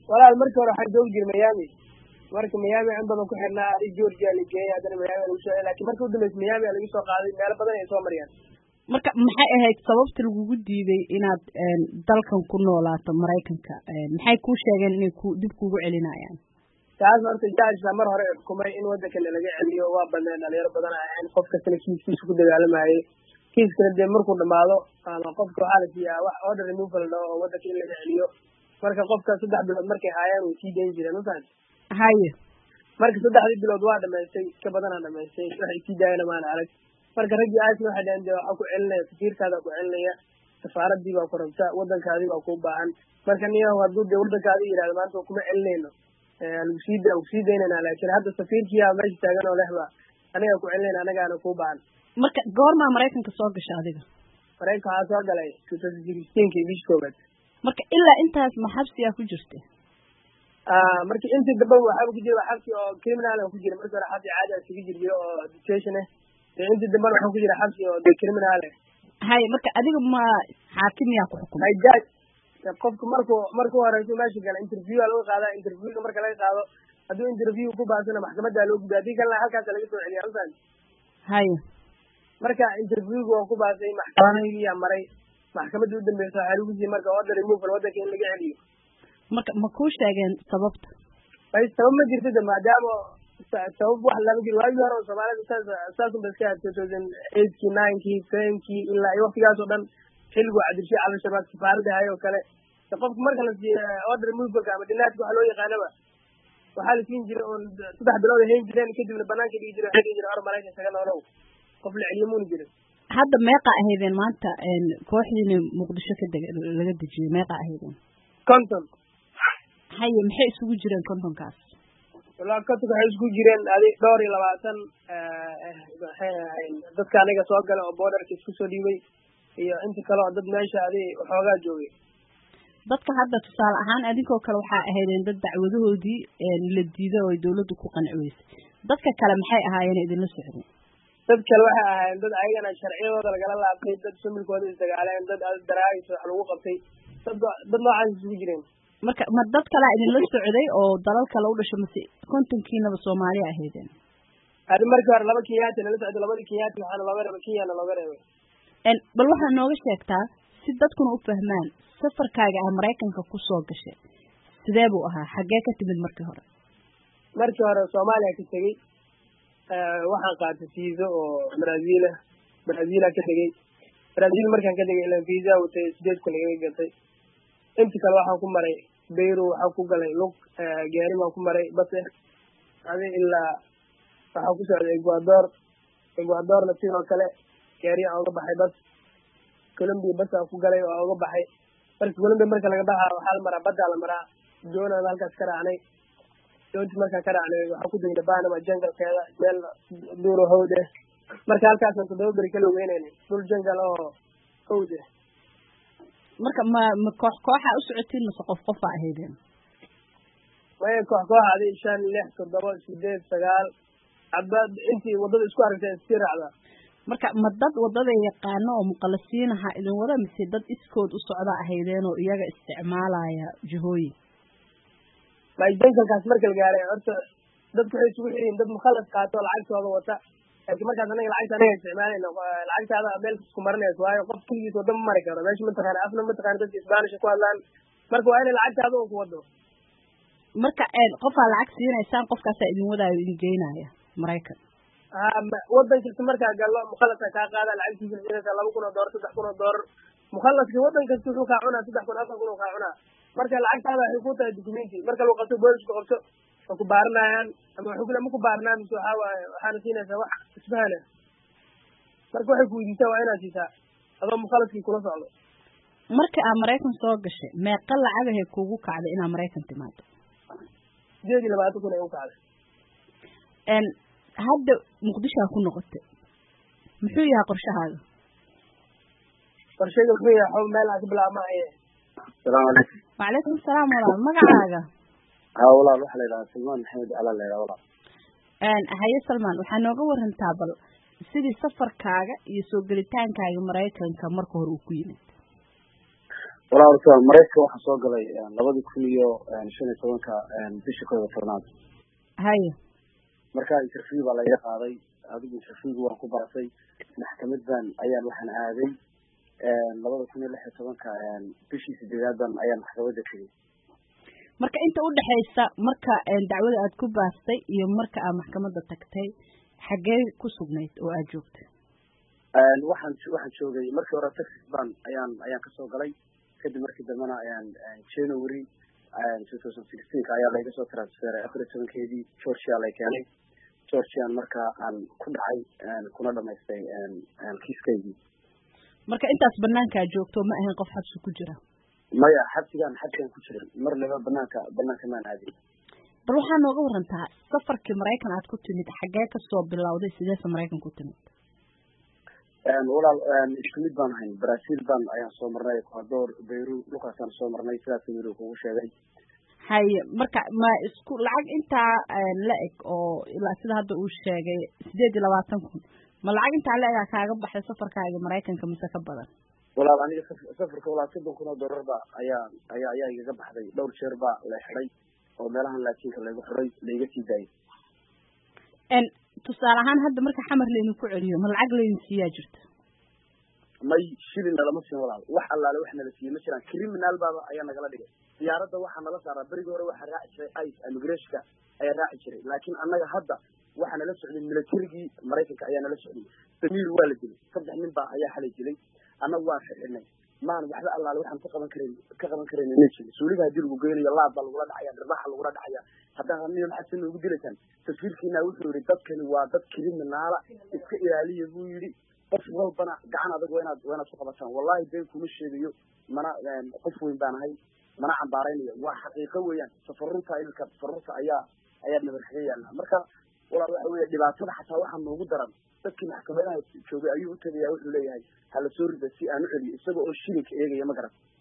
walaal markii hore waxaan joogi jiray Miami marka Miami aan badan ku xirnaa Georgia la geeyay hadana Miami lagu soo laakiin markii u dambeysay Miami lagu soo qaaday meel badan ay soo mariyaan marka maxay ahayd sababta lagu diiday inaad dalkan ku noolaato Mareykanka maxay ku sheegeen inay ku dib kugu celinayaan taas marka jaaji mar hore xukumay in wadanka laga celiyo waa banaan dhalinyaro badan aan qofka kiiskiisa ku dagaalamay kiiska de markuu dhamaado ama qofka waxa la siiyaa wax order removal oo wadanka in laga celiyo marka qofka 3 bilood markay haayeen uu sii deyn jiray ma haye marka 3 bilood waa dhameystay ka badan dhameystay waxay sii daayeen maan arag marka ragii aasna waxa dhan waxa ku celinaya fiirkaada ku celinaya safaaradii waa ku rabta wadankaadii waa ku baahan marka niyo haduu de wadankaadii yiraahdo maanta kuma celinayno lagu sii deynayna laakiin hadda safiirkiya meesha taagan oo lehba aniga ku celinayna anagaana ku baahan marka goorma Mareykanka soo gashay adiga Mareykanka soo galay 2016 bishii koobaad marka ilaa intaas ma xabsi ku jirtay markii intii daba waxa ku jiray xabsi oo criminal ku jiray markii hore xabsi caadi ah ku jiray oo detention intii daba waxa ku jiray xabsi oo criminal hay marka adiga ma xaakimiya ku xukumay hay judge qofku markuu hore meesha gal interview lagu qaada interview marka laga qaado haduu interview ku baasana maxkamadda loo gudbiyay kala halkaas laga soo celiyo halkan hay marka interview ku baasay maxkamadda maray maxkamadda u dambeysay waxa lagu siiyay marka order removal wadanka in laga celiyo marka ma ku sheegeen sababta bay sabab ma jirto maadaama sabab wax laga jiro waagi hore Soomaalida saas baska 2008 10 ilaa waqtigaas oo dhan xilgu cadishay cala shabaab safaarada hayo kale qofku marka la order removal ama dinaadka waxa loo yaqaanaba waxa la siin jiray oo 3 bilood hayn jireen kadibna banaanka dhigi jiray xidhi jiray Mareykanka saga noolow qof la celiyo jiray hadda meeqa ahaydeen maanta kooxdiina Muqdisho ka laga dejiyay meeqa ahaydeen konton haye maxay isugu jireen kontonkaas wala konton waxay isugu jireen adii 220 dadka aniga soo galay oo borderka isku soo dhiibay iyo inta kale oo dad meesha adii waxoogaa joogay dadka hadda tusaale ahaan adinkoo kale waxa ahaydeen dad dacwadahoodii la diiday oo dawladdu ku qanciweysay dadka kale maxay ahaayeen idin la socday dad kale waxa ahaayeen dad ayagana sharciyadooda lagala laabtay dad familkooda isdagaaleen dad daraayis wax lagu qabtay dad noocaas isugu jireen marka ma dad kale idin la socday oo dalal kale u dhashay mise kontonkiinaba Soomaali ahaydeen hadi markii hore laba Kenyaati la socday labada Kenyaati waxaan looga reebay Kenya looga reebay bal waxa nooga sheegtaa si dadkuna u fahmaan safarkaaga ah Mareykanka ku soo gashay sidee buu ahaa xagee ka timid markii hore Soomaaliya ka tagay waxaan qaatay fiisa oo Brazil ka tagay Brazil markaan ka tagay ilaa fiisa watay 8 kun laga gatay inta kale waxaan ku maray Beirut waxaan ku galay lug gaari ma ku maray bas adi ilaa waxaan ku socday Ecuador la sidoo kale gaari aan uga baxay bas Colombia bas aan ku galay oo uga baxay marka Colombia marka laga baxaa waxa la maraa badda la maraa joona halkaas ka raacnay doonta marka ka raacnay waxa ku degay Panama jungle-keeda meel duuro hawde marka halkaas aan toddoba bari kala weyneenay dul jungle oo hawde marka ma kooxa u socotiin mise qof ahaydeen way koox adi 5 6 7 8 9 abad intii wadada isku aragtay si raacda marka ma dad wadada yaqaan oo muqallasiinaha idin wada mise dad iskood u socda ahaydeen oo iyaga isticmaalaya jihooyin bay jungle-kaas marka la gaaray horta dadku waxay isugu xiriin dad mukhallas qaato lacagtooda wata laakiin markaas anaga lacagta isticmaalayna lacagtaada meel isku marinayso waayo qof kaligiis wada ma mari karo meesha ma taqaan afna ma taqaan dadka Spanish ku hadlaan marka waa in lacagtaada uu ku wado marka qof aan lacag siinaysan qofkaas idin wadaayo idin geynaya Mareykan wadanka marka galo mukhallaska ka qaada lacagtiisa $2,000 $3,000 mukhallaska wadanka wuxuu ka cunaa $3,000 ka cunaa marka lacagtaada waxay ku tahay documenti marka loo qabto booliska qabto ku baaranayaan ama xukuumadda ku baaranayaan waxaan siinaysaa wax isbaana marka waxay ku weydiisaa waa inaad siisaa adoo mukhallaskii kula socdo marka aad Mareykan soo gashay meeqa lacag ah kuugu kacday inaad Mareykan timaado 20 kun u kacday hadda Muqdisho ku noqotay muxuu yahay qorshahaaga wuxuu yahay meel aad bilaabmay السلام عليكم. وعليكم السلام ورحمة الله مقعاقة والله روح لي سلمان محمد على الليلة والله هيا سلمان وحنا نقول هنتابل سيدي سفر كاغا يسوق لتان كاغا مريكان كمركو هروكوين walaa horta maraykanka waxaa soo galay 2015 bishii 11 haye markaa interview baa laga qaaday adigu interview waan ku baratay maxkamadan ayaan waxaan aaday 2016 bishii 8 ayaan maxkamadda tegay marka inta u dhaxaysa marka dacwada aad ku baastay iyo marka aad maxkamadda tagtay xagee ku sugnayd oo aad joogtay waxaan joogay markii hore Texas baan ayaan ka soo galay kadib markii dambana January 2016 ayaa laga soo transfer 17keedii Georgia la keenay Georgia marka aan ku dhacay kuna dhamaystay kiiskaygii marka intaas banaanka joogto ma ahayn qof xabsi ku jira maya xabsigan ku jiray mar laba banaanka ma aadin bal waxaa nooga warantaa safarkii Mareykan aad ku timid xagee ka soo bilowday sidee Mareykan ku timid walaal isku mid baan ahayn Brazil baan ayaan soo marnay Ecuador Beirut dhulkaasaan soo marnay sidaas inuu kugu sheegay haye marka ma isku lacag inta la eg oo ilaa sida hadda uu sheegay 28,000 ma lacag inta la eg kaaga baxay safarkaaga Mareykanka mise ka badan walaal aniga safarka walaal $7,000 ba ayaa iga baxday dhowr jeer ba la xiray oo meelahan laakiinka lagu xiray laga sii daayay tusaale ahaan hadda marka xamar leenu ku celiyo ma lacag leenu siiyaa jirta may shilin lama siin walaal wax allaale wax nala siiyay ma jiraan criminal baba ayaa nagala dhigay diyaaradda waxa nala saaraa bariga hore waxa raaci jiray ICE immigration ayaa raaci jiray laakiin annaga hadda waxa nala socday military Mareykanka ayaa nala socday Samir waa la dilay saddex nin baa ayaa xalay dilay annagu waan xirnay maan waxba allaale waxaan ka qaban kareyn nation suuliga hadii lagu geynayo laab baa lagu dhacaya dirbaxa lagu dhacaya haddana nin xasan ugu dilaysan taswiirkiina wuxuu yiri dadkani waa dad criminal iska ilaaliya buu yiri qof walbana gacan adag waynaad ku qabataan wallahi been kuma sheegayo mana qof weyn baan ahay mana cambaaraynayo waa xaqiiqo weeyaan safarunta ayaa nabarxiyay marka walaal waxa weeye dhibaatada xataa waxa noogu daran dadkii maxkamadaha joogay ayuu u tagay wuxuu leeyahay hala soo rida si aan u celiyo isagoo oo shilinka eegaya ma garan